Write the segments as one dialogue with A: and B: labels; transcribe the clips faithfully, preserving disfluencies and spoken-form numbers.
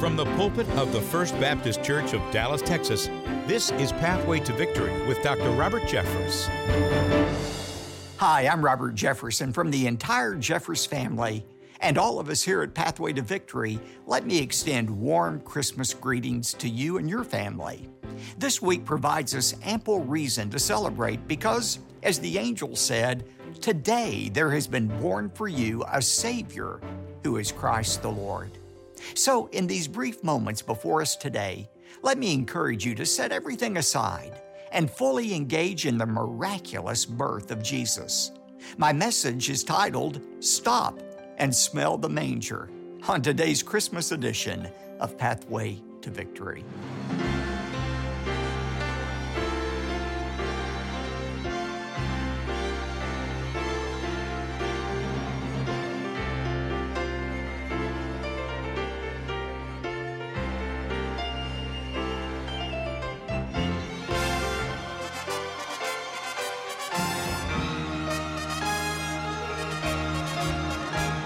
A: From the pulpit of the First Baptist Church of Dallas, Texas, this is Pathway to Victory with Doctor Robert Jeffress.
B: Hi, I'm Robert Jefferson. From the entire Jeffress family and all of us here at Pathway to Victory, let me extend warm Christmas greetings to you and your family. This week provides us ample reason to celebrate because, as the angel said, today there has been born for you a Savior who is Christ the Lord. So, in these brief moments before us today, let me encourage you to set everything aside and fully engage in the miraculous birth of Jesus. My message is titled, Stop and Smell the Manger, on today's Christmas edition of Pathway to Victory.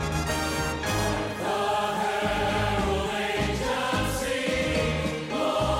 C: Lord.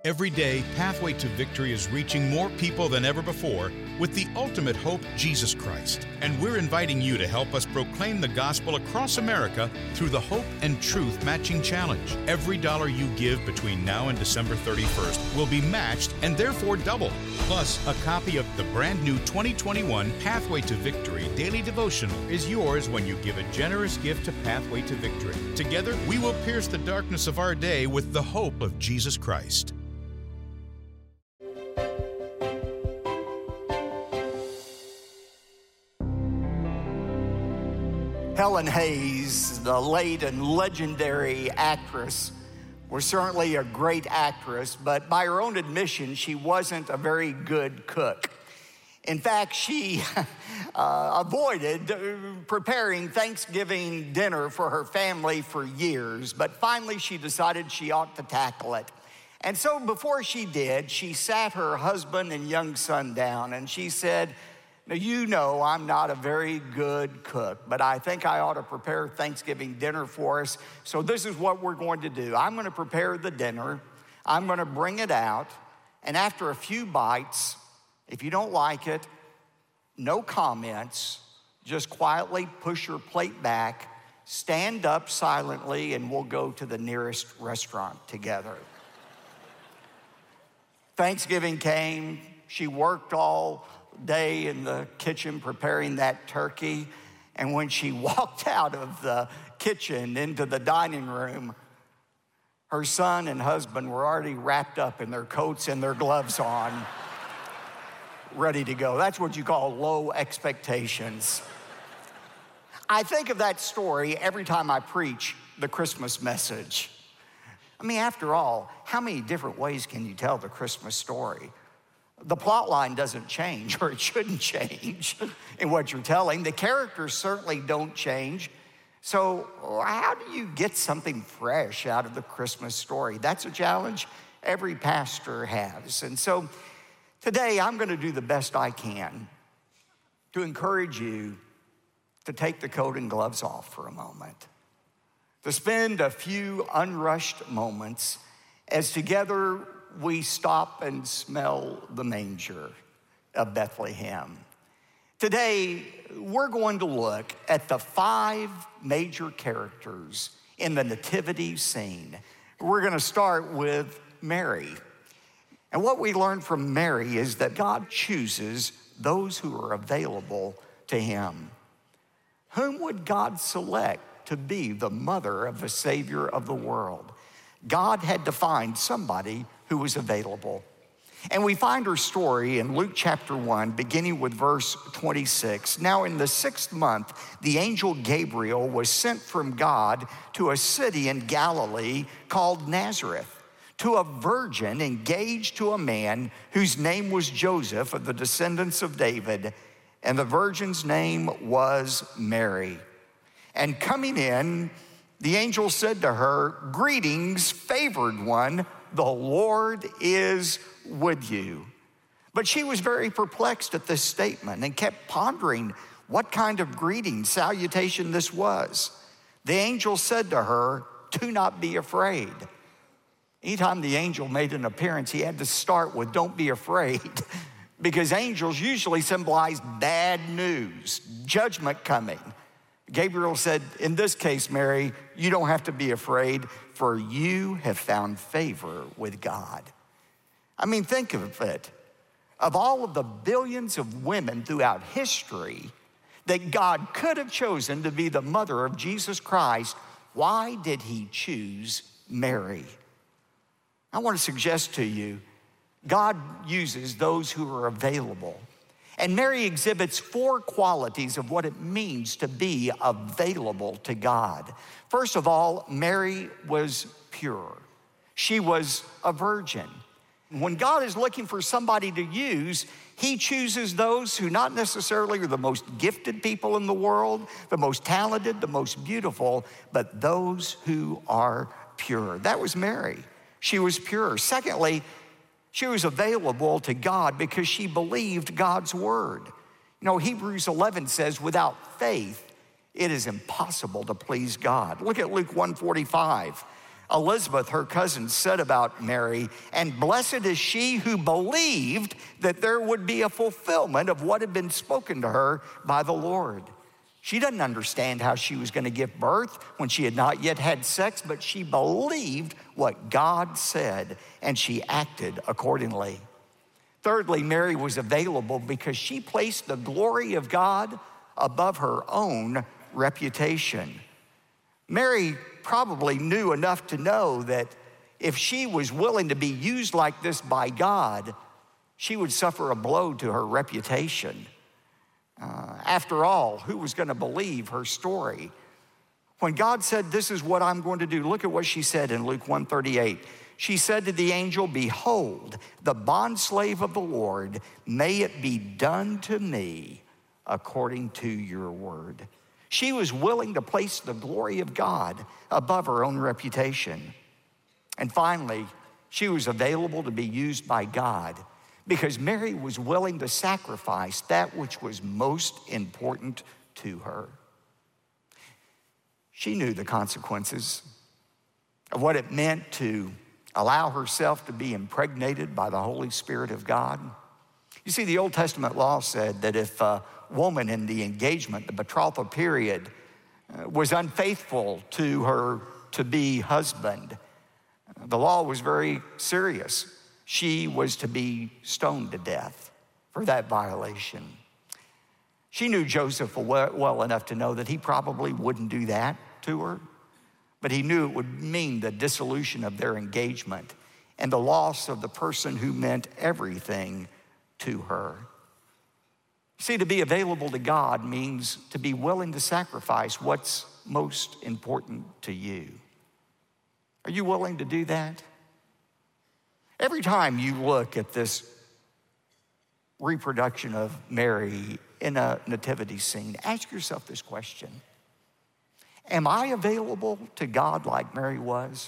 A: Every day, Pathway to Victory is reaching more people than ever before with the ultimate hope, Jesus Christ. And we're inviting you to help us proclaim the gospel across America through the Hope and Truth Matching Challenge. Every dollar you give between now and December thirty-first will be matched and therefore doubled. Plus, a copy of the brand new twenty twenty-one Pathway to Victory Daily Devotional is yours when you give a generous gift to Pathway to Victory. Together, we will pierce the darkness of our day with the hope of Jesus Christ.
B: Helen Hayes, the late and legendary actress, was certainly a great actress, but by her own admission, she wasn't a very good cook. In fact, she uh, avoided preparing Thanksgiving dinner for her family for years, but finally she decided she ought to tackle it. And so before she did, she sat her husband and young son down and she said, "Now, you know I'm not a very good cook, but I think I ought to prepare Thanksgiving dinner for us. So this is what we're going to do. I'm going to prepare the dinner. I'm going to bring it out. And after a few bites, if you don't like it, no comments, just quietly push your plate back, stand up silently, and we'll go to the nearest restaurant together." Thanksgiving came. She worked all day in the kitchen preparing that turkey. And when she walked out of the kitchen into the dining room, her son and husband were already wrapped up in their coats and their gloves on, ready to go. That's what you call low expectations. I think of that story every time I preach the Christmas message. I mean, after all, how many different ways can you tell the Christmas story? The plot line doesn't change, or it shouldn't change in what you're telling. The characters certainly don't change. So how do you get something fresh out of the Christmas story? That's a challenge every pastor has. And so today I'm going to do the best I can to encourage you to take the coat and gloves off for a moment, to spend a few unrushed moments as together we stop and smell the manger of Bethlehem. Today, we're going to look at the five major characters in the nativity scene. We're going to start with Mary. And what we learn from Mary is that God chooses those who are available to him. Whom would God select to be the mother of the Savior of the world? God had to find somebody who was available. And we find her story in Luke chapter one, beginning with verse twenty-six. Now in the sixth month, the angel Gabriel was sent from God to a city in Galilee called Nazareth, to a virgin engaged to a man whose name was Joseph, of the descendants of David, and the virgin's name was Mary. And coming in, the angel said to her, "Greetings, favored one, the Lord is with you." But she was very perplexed at this statement and kept pondering what kind of greeting, salutation this was. The angel said to her, "Do not be afraid." Anytime the angel made an appearance, he had to start with "don't be afraid," because angels usually symbolize bad news, judgment coming. Gabriel said, in this case, Mary, you don't have to be afraid, for you have found favor with God. I mean, think of it. Of all of the billions of women throughout history that God could have chosen to be the mother of Jesus Christ, why did he choose Mary? I want to suggest to you, God uses those who are available. And Mary exhibits four qualities of what it means to be available to God. First of all, Mary was pure. She was a virgin. When God is looking for somebody to use, he chooses those who not necessarily are the most gifted people in the world, the most talented, the most beautiful, but those who are pure. That was Mary. She was pure. Secondly, she was available to God because she believed God's word. You know, Hebrews eleven says, without faith, it is impossible to please God. Look at Luke one forty-five. Elizabeth, her cousin, said about Mary, "And blessed is she who believed that there would be a fulfillment of what had been spoken to her by the Lord." She doesn't understand how she was going to give birth when she had not yet had sex, but she believed what God said, and she acted accordingly. Thirdly, Mary was available because she placed the glory of God above her own reputation. Mary probably knew enough to know that if she was willing to be used like this by God, she would suffer a blow to her reputation. Uh, after all, who was going to believe her story? When God said, "This is what I'm going to do," look at what she said in Luke one thirty-eight. She said to the angel, "Behold, the bondslave of the Lord, may it be done to me according to your word." She was willing to place the glory of God above her own reputation. And finally, she was available to be used by God because Mary was willing to sacrifice that which was most important to her. She knew the consequences of what it meant to allow herself to be impregnated by the Holy Spirit of God. You see, the Old Testament law said that if a woman in the engagement, the betrothal period, uh, was unfaithful to her to-be husband, the law was very serious. She was to be stoned to death for that violation. She knew Joseph well enough to know that he probably wouldn't do that to her, but he knew it would mean the dissolution of their engagement and the loss of the person who meant everything to her. See, to be available to God means to be willing to sacrifice what's most important to you. Are you willing to do that? Every time you look at this reproduction of Mary in a nativity scene, ask yourself this question: am I available to God like Mary was?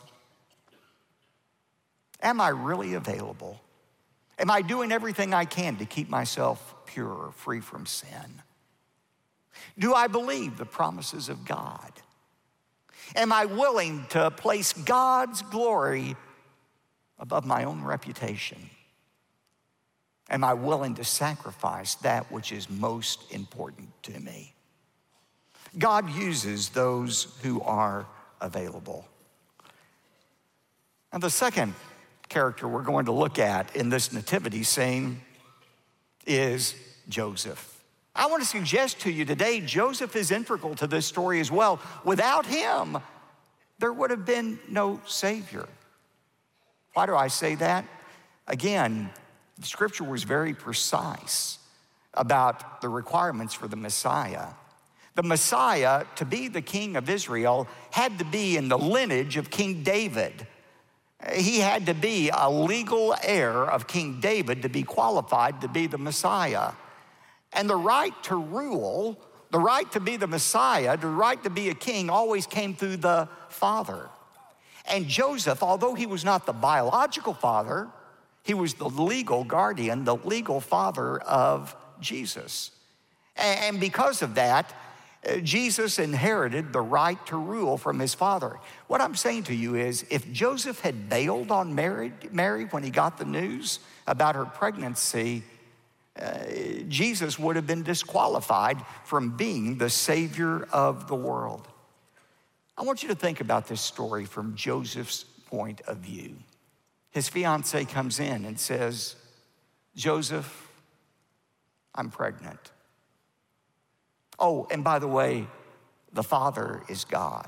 B: Am I really available? Am I doing everything I can to keep myself pure, free from sin? Do I believe the promises of God? Am I willing to place God's glory above my own reputation? Am I willing to sacrifice that which is most important to me? God uses those who are available. And the second character we're going to look at in this nativity scene is Joseph. I want to suggest to you today, Joseph is integral to this story as well. Without him, there would have been no Savior. Why do I say that? Again, the scripture was very precise about the requirements for the Messiah. The Messiah, to be the king of Israel, had to be in the lineage of King David. He had to be a legal heir of King David to be qualified to be the Messiah. And the right to rule, the right to be the Messiah, the right to be a king always came through the Father. And Joseph, although he was not the biological father, he was the legal guardian, the legal father of Jesus. And because of that, Jesus inherited the right to rule from his father. What I'm saying to you is, if Joseph had bailed on Mary, Mary when he got the news about her pregnancy, uh, Jesus would have been disqualified from being the Savior of the world. I want you to think about this story from Joseph's point of view. His fiancée comes in and says, "Joseph, I'm pregnant. Oh, and by the way, the Father is God."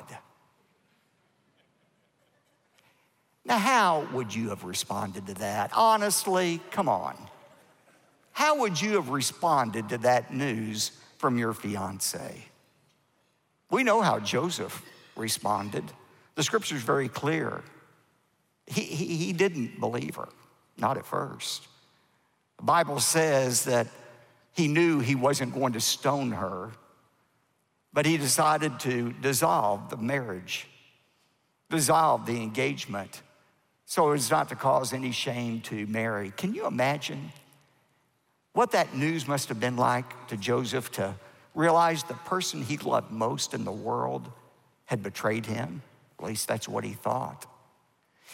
B: Now, how would you have responded to that? Honestly, come on. How would you have responded to that news from your fiancé? We know how Joseph responded. The scripture's very clear. He, he, he didn't believe her, not at first. The Bible says that he knew he wasn't going to stone her, but he decided to dissolve the marriage, dissolve the engagement, so as not to cause any shame to Mary. Can you imagine what that news must have been like to Joseph to realize the person he loved most in the world had betrayed him? At least that's what he thought.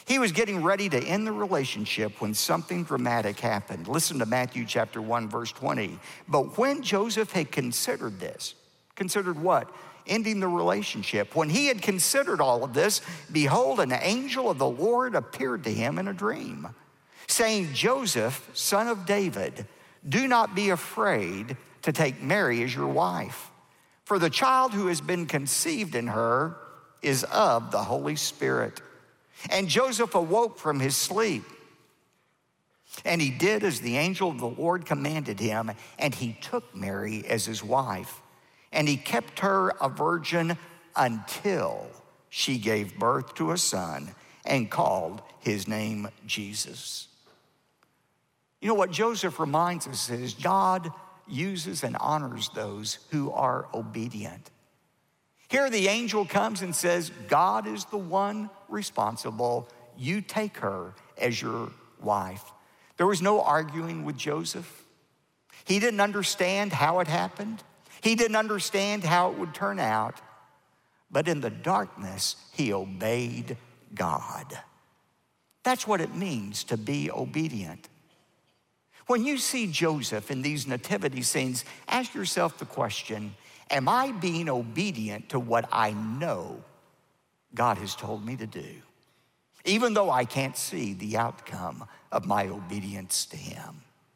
B: He was getting ready to end the relationship when something dramatic happened. Listen to Matthew chapter one, verse twenty. But when Joseph had considered this, considered what? Ending the relationship. When he had considered all of this, behold, an angel of the Lord appeared to him in a dream, saying, Joseph, son of David, do not be afraid to take Mary as your wife, for the child who has been conceived in her is of the Holy Spirit. And Joseph awoke from his sleep, and he did as the angel of the Lord commanded him, and he took Mary as his wife. And he kept her a virgin until she gave birth to a son and called his name Jesus. You know what Joseph reminds us is God uses and honors those who are obedient. Here the angel comes and says, God is the one responsible. You take her as your wife. There was no arguing with Joseph. He didn't understand how it happened. He didn't understand how it would turn out, but in the darkness, he obeyed God. That's what it means to be obedient. When you see Joseph in these nativity scenes, ask yourself the question, am I being obedient to what I know God has told me to do, even though I can't see the outcome of my obedience to him?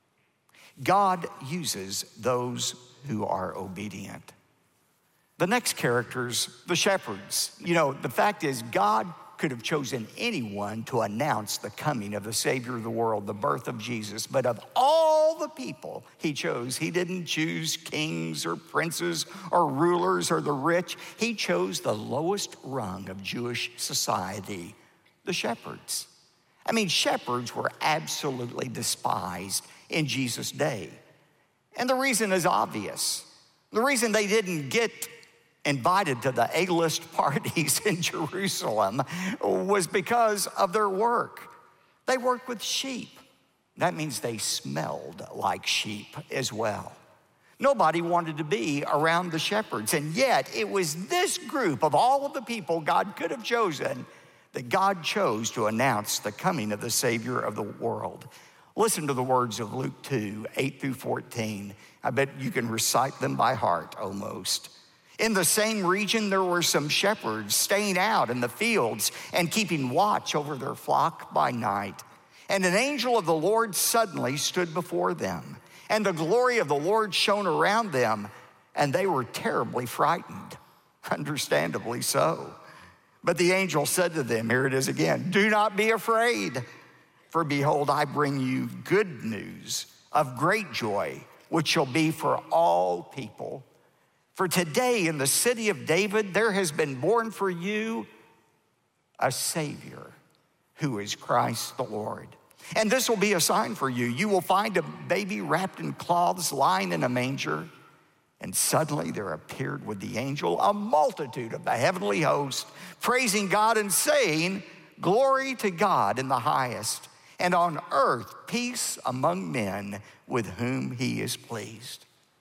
B: God uses those who are obedient. The next characters, the shepherds. You know, the fact is God could have chosen anyone to announce the coming of the Savior of the world, the birth of Jesus. But of all the people he chose, he didn't choose kings or princes or rulers or the rich. He chose the lowest rung of Jewish society, the shepherds. I mean, shepherds were absolutely despised in Jesus' day. And the reason is obvious. The reason they didn't get invited to the A-list parties in Jerusalem was because of their work. They worked with sheep. That means they smelled like sheep as well. Nobody wanted to be around the shepherds, and yet it was this group of all of the people God could have chosen that God chose to announce the coming of the Savior of the world. Listen to the words of Luke two, eight through fourteen. I bet you can recite them by heart almost. In the same region, there were some shepherds staying out in the fields and keeping watch over their flock by night. And an angel of the Lord suddenly stood before them, and the glory of the Lord shone around them, and they were terribly frightened, understandably so. But the angel said to them, here it is again, do not be afraid. For behold, I bring you good news of great joy, which shall be for all people. For today in the city of David, there has been born for you a Savior who is Christ the Lord. And this will be a sign for you. You will find a baby wrapped in cloths lying in a manger. And suddenly there appeared with the angel a multitude of the heavenly host, praising God and saying, glory to God in the highest, and on earth peace among men with whom he is pleased.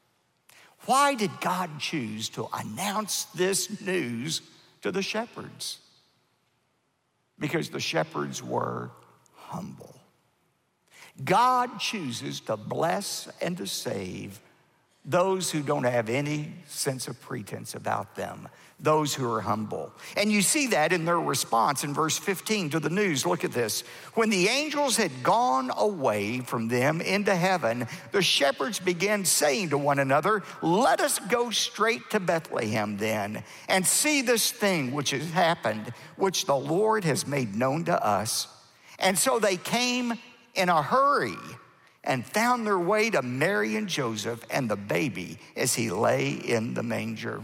B: Why did God choose to announce this news to the shepherds? Because the shepherds were humble. God chooses to bless and to save those who don't have any sense of pretense about them, those who are humble. And you see that in their response in verse fifteen to the news. Look at this. When the angels had gone away from them into heaven, the shepherds began saying to one another, let us go straight to Bethlehem then, and see this thing which has happened, which the Lord has made known to us. And so they came in a hurry and found their way to Mary and Joseph and the baby as he lay in the manger.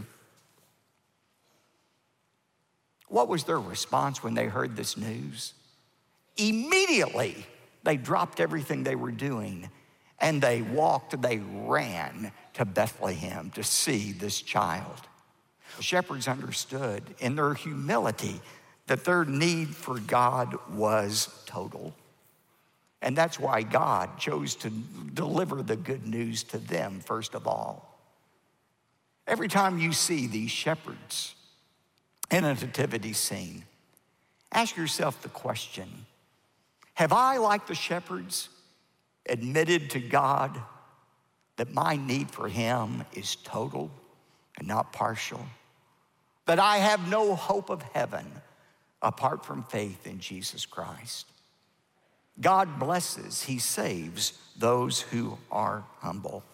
B: What was their response when they heard this news? Immediately, they dropped everything they were doing and they walked, they ran to Bethlehem to see this child. The shepherds understood in their humility that their need for God was total. And that's why God chose to deliver the good news to them first of all. Every time you see these shepherds in a nativity scene, Ask yourself the question, have I, like the shepherds, admitted to God that my need for him is total and not partial? That I have no hope of heaven apart from faith in Jesus Christ? God blesses, he saves those who are humble.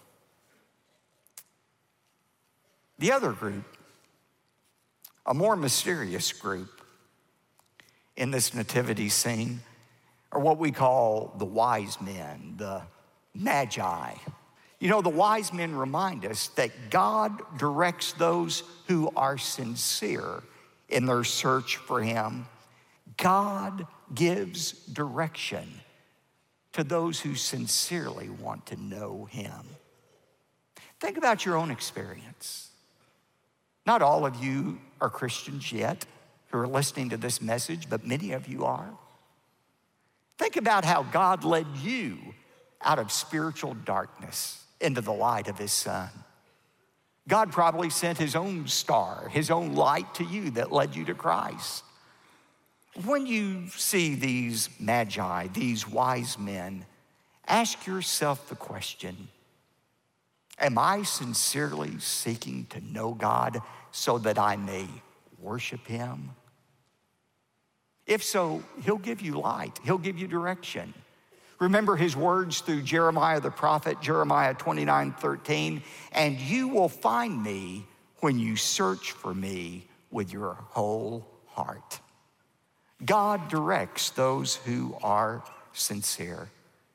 B: The other group, a more mysterious group in this nativity scene, are what we call the wise men, the magi. You know, the wise men remind us that God directs those who are sincere in their search for him. God gives direction to those who sincerely want to know him. Think about your own experience. Not all of you are Christians yet who are listening to this message, but many of you are. Think about how God led you out of spiritual darkness into the light of his Son. God probably sent his own star, his own light to you that led you to Christ. When you see these magi, these wise men, ask yourself the question, am I sincerely seeking to know God so that I may worship him? If so, he'll give you light. He'll give you direction. Remember his words through Jeremiah the prophet, Jeremiah twenty-nine thirteen, and you will find me when you search for me with your whole heart. God directs those who are sincere.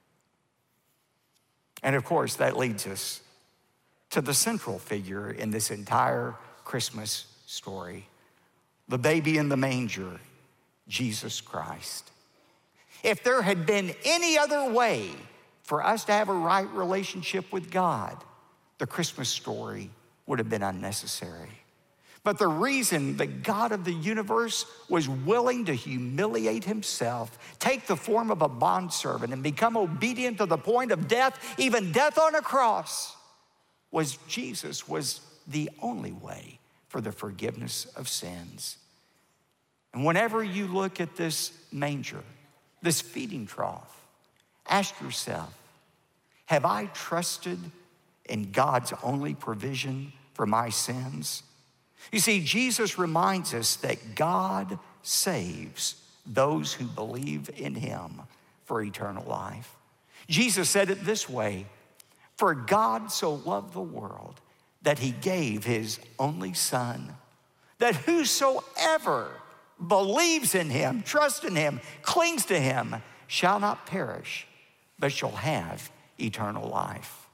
B: And of course, that leads us to the central figure in this entire Christmas story, the baby in the manger, Jesus Christ. If there had been any other way for us to have a right relationship with God, the Christmas story would have been unnecessary. But the reason the God of the universe was willing to humiliate himself, take the form of a bondservant, and become obedient to the point of death, even death on a cross, was Jesus was the only way for the forgiveness of sins. And whenever you look at this manger, this feeding trough, ask yourself, have I trusted in God's only provision for my sins? You see, Jesus reminds us that God saves those who believe in him for eternal life. Jesus said it this way, for God so loved the world that he gave his only Son, that whosoever believes in him, trusts in him, clings to him, shall not perish, but shall have eternal life.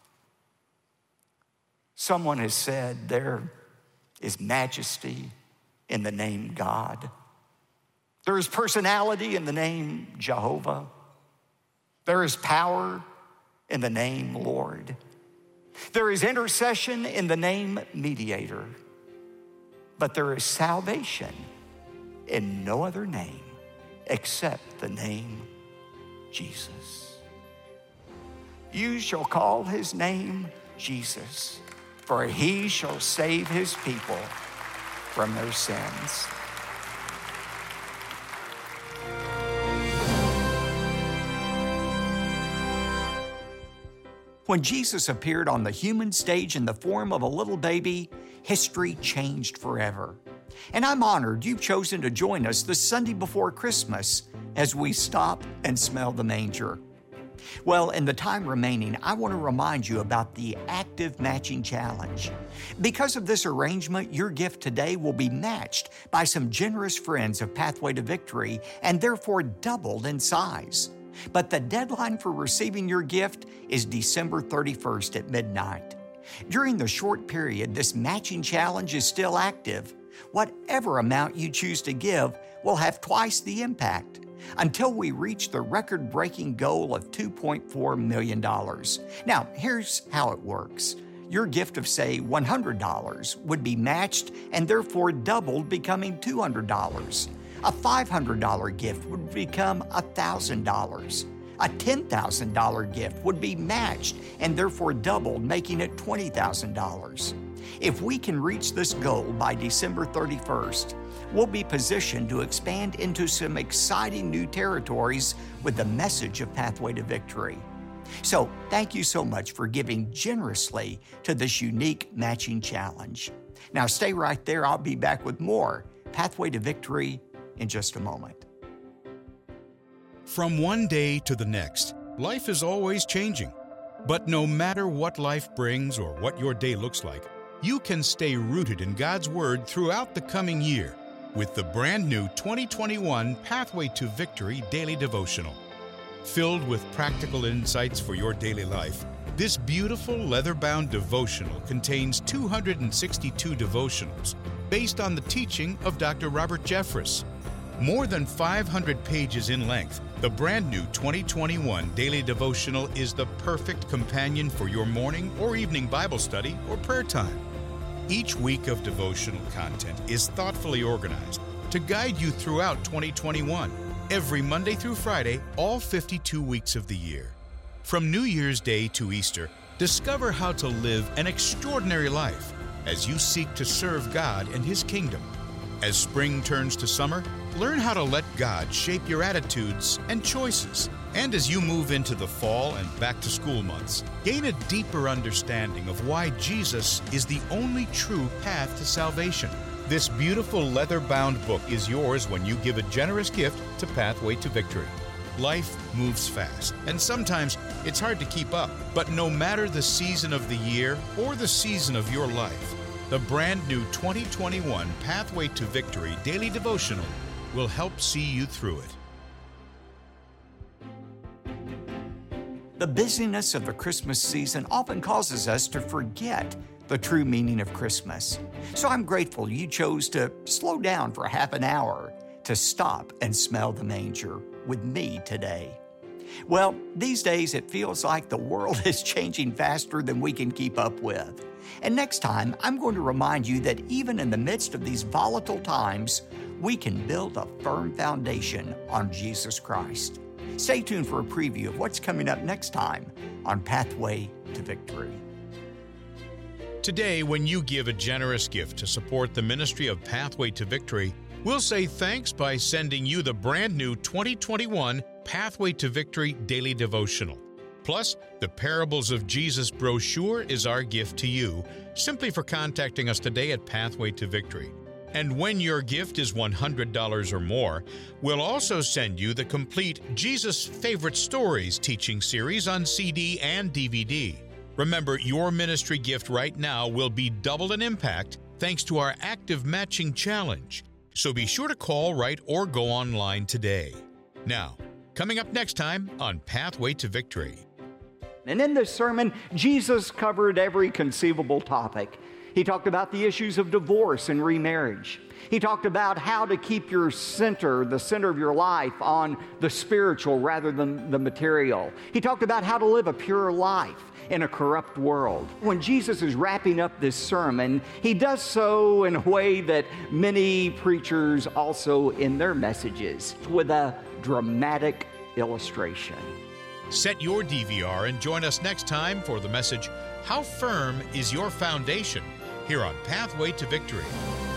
B: Someone has said there is majesty in the name God. There is personality in the name Jehovah. There is power in the name Lord. There is intercession in the name Mediator. But there is salvation in no other name except the name Jesus. You shall call his name Jesus, for he shall save his people from their sins. When Jesus appeared on the human stage in the form of a little baby, history changed forever. And I'm honored you've chosen to join us the Sunday before Christmas as we stop and smell the manger. Well, in the time remaining, I want to remind you about the Active Matching Challenge. Because of this arrangement, your gift today will be matched by some generous friends of Pathway to Victory and therefore doubled in size. But the deadline for receiving your gift is December thirty-first at midnight. During the short period this matching challenge is still active, whatever amount you choose to give will have twice the impact until we reach the record-breaking goal of two point four million dollars. Now, here's how it works. Your gift of, say, one hundred dollars would be matched and therefore doubled, becoming two hundred dollars. A five hundred dollars gift would become one thousand dollars. A ten thousand dollars gift would be matched and therefore doubled, making it twenty thousand dollars. If we can reach this goal by December thirty-first, we'll be positioned to expand into some exciting new territories with the message of Pathway to Victory. So thank you so much for giving generously to this unique matching challenge. Now stay right there. I'll be back with more Pathway to Victory in just a moment.
A: From one day to the next, life is always changing. But no matter what life brings or what your day looks like, you can stay rooted in God's Word throughout the coming year with the brand new twenty twenty-one Pathway to Victory Daily Devotional. Filled with practical insights for your daily life, this beautiful leather-bound devotional contains two hundred sixty-two devotionals based on the teaching of Doctor Robert Jeffress. More than five hundred pages in length, the brand new twenty twenty-one Daily Devotional is the perfect companion for your morning or evening Bible study or prayer time. Each week of devotional content is thoughtfully organized to guide you throughout twenty twenty-one, every Monday through Friday, all fifty-two weeks of the year. From New Year's Day to Easter, discover how to live an extraordinary life as you seek to serve God and His kingdom. As spring turns to summer, learn how to let God shape your attitudes and choices. And as you move into the fall and back-to-school months, gain a deeper understanding of why Jesus is the only true path to salvation. This beautiful leather-bound book is yours when you give a generous gift to Pathway to Victory. Life moves fast, and sometimes it's hard to keep up. But no matter the season of the year or the season of your life, the brand new twenty twenty-one Pathway to Victory Daily Devotional will help see you through it.
B: The busyness of the Christmas season often causes us to forget the true meaning of Christmas. So I'm grateful you chose to slow down for half an hour to stop and smell the manger with me today. Well, these days it feels like the world is changing faster than we can keep up with. And next time, I'm going to remind you that even in the midst of these volatile times, we can build a firm foundation on Jesus Christ. Stay tuned for a preview of what's coming up next time on Pathway to Victory.
A: Today, when you give a generous gift to support the ministry of Pathway to Victory, we'll say thanks by sending you the brand new twenty twenty-one Pathway to Victory Daily Devotional. Plus, the Parables of Jesus brochure is our gift to you, simply for contacting us today at Pathway to Victory. And when your gift is one hundred dollars or more, we'll also send you the complete Jesus Favorite Stories teaching series on C D and D V D. Remember, your ministry gift right now will be double in impact thanks to our active matching challenge. So be sure to call, write, or go online today. Now, coming up next time on Pathway to Victory.
B: And in this sermon, Jesus covered every conceivable topic. He talked about the issues of divorce and remarriage. He talked about how to keep your center, the center of your life, on the spiritual rather than the material. He talked about how to live a pure life in a corrupt world. When Jesus is wrapping up this sermon, he does so in a way that many preachers also in their messages, with a dramatic illustration.
A: Set your D V R and join us next time for the message, How Firm is Your Foundation? Here on Pathway to Victory.